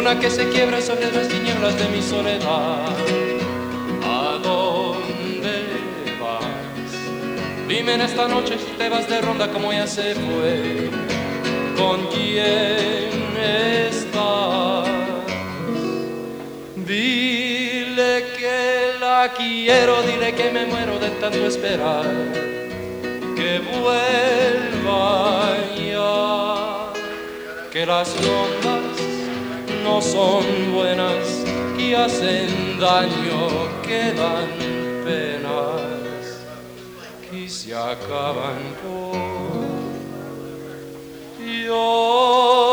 luna que se quiebra sobre las tinieblas de mi soledad. ¿A dónde vas? Dime en esta noche si te vas de ronda como ya se fue. ¿Con quién estás? Dile que la quiero, dile que me muero de tanto esperar que vuelva ya, que las rondas no son buenas, que hacen daño, que dan penas, que se acaban por yo.